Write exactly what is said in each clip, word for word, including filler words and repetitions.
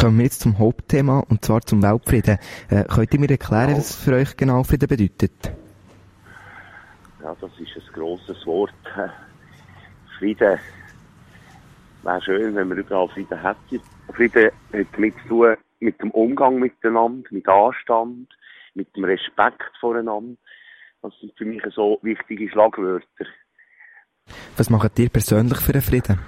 kommen wir jetzt zum Hauptthema, und zwar zum Weltfrieden. Äh, könnt ihr mir erklären, ja. was für euch genau Frieden bedeutet? Ja, das ist ein grosses Wort. Frieden wäre schön, wenn wir überall Frieden hätten. Frieden hat damit zu tun, mit dem Umgang miteinander, mit Anstand, mit dem Respekt voreinander. Das sind für mich so wichtige Schlagwörter. Was macht ihr persönlich für einen Frieden?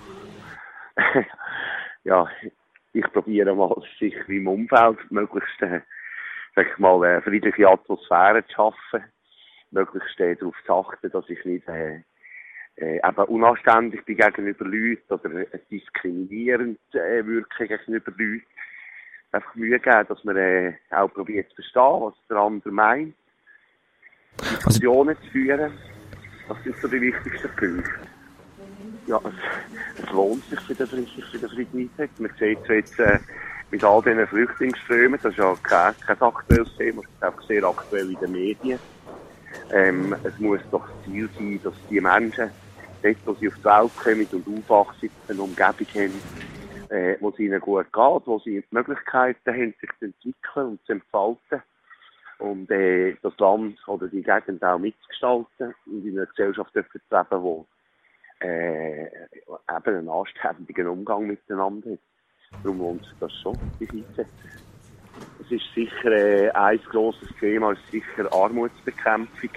Ja, ich probiere mal sicher im Umfeld möglichst, äh, sag ich mal, eine friedliche Atmosphäre zu schaffen. Möglichst äh, darauf zu achten, dass ich nicht äh, äh, eben unanständig bin gegenüber Leuten oder äh, diskriminierend äh, wirke gegenüber Leuten. Einfach Mühe geben, dass man äh, auch probiert zu verstehen, was der andere meint. Diskussionen also, zu führen, das sind so die wichtigsten Punkte. Ja, es, es lohnt sich für den Frieden, für den Frieden einzusetzen. Man sieht jetzt äh, mit all diesen Flüchtlingsströmen, das ist ja kein, kein aktuelles Thema, das ist auch sehr aktuell in den Medien. Ähm, es muss doch das Ziel sein, dass die Menschen, dort, wo sie auf die Welt kommen und aufwachsen, eine Umgebung haben, äh, wo es ihnen gut geht, wo sie die Möglichkeiten haben, sich zu entwickeln und zu entfalten. Und äh, das Land oder die Gegend auch mitzugestalten und in einer Gesellschaft zu leben, wo äh, eben einen anständigen Umgang miteinander hat. Darum lohnt sich das schon, sich einzusetzen. Es ist sicher äh, ein grosses Thema, es ist sicher Armutsbekämpfung.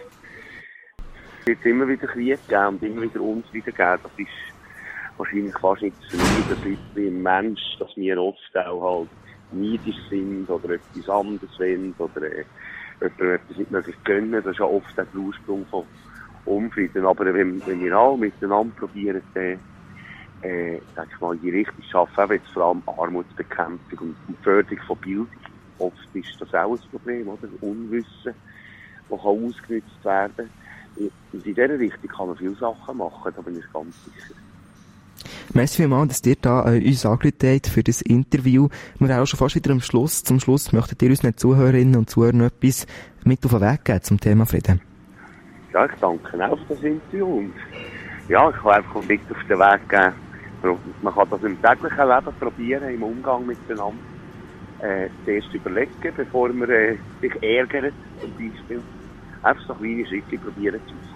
Es wird immer wieder Krieg geben und immer wieder Unfrieden geben. Das ist wahrscheinlich fast nicht zu vermeiden. Das liegt im Mensch, dass wir oft auch halt neidisch sind oder etwas anderes wollen oder äh, jemandem etwas nicht möglich gönnen. Das ist ja oft der Ursprung von Unfrieden. Aber wenn, wenn wir alle miteinander probieren, äh, äh, sag ich mal, in die Richtung zu schaffen, eben jetzt vor allem Armutsbekämpfung und, und Förderung von Bildung. Oft ist das auch ein Problem, oder? Unwissen, das kann ausgenutzt werden. Und in dieser Richtung kann man viele Sachen machen, da bin ich ganz sicher. Merci vielmals, dass ihr da äh, uns angerufen habt für das Interview. Wir sind auch schon fast wieder am Schluss. Zum Schluss möchtet ihr unseren Zuhörerinnen und Zuhörern etwas mit auf den Weg geben zum Thema Frieden? Ja, ich danke auch für das Interview. Und ja, ich kann einfach mit auf den Weg geben. Man kann das im täglichen Leben probieren, im Umgang miteinander. Äh, zuerst überlegen, bevor man äh, sich ärgert, zum Beispiel. Einfach so kleine Schritte probieren zu machen.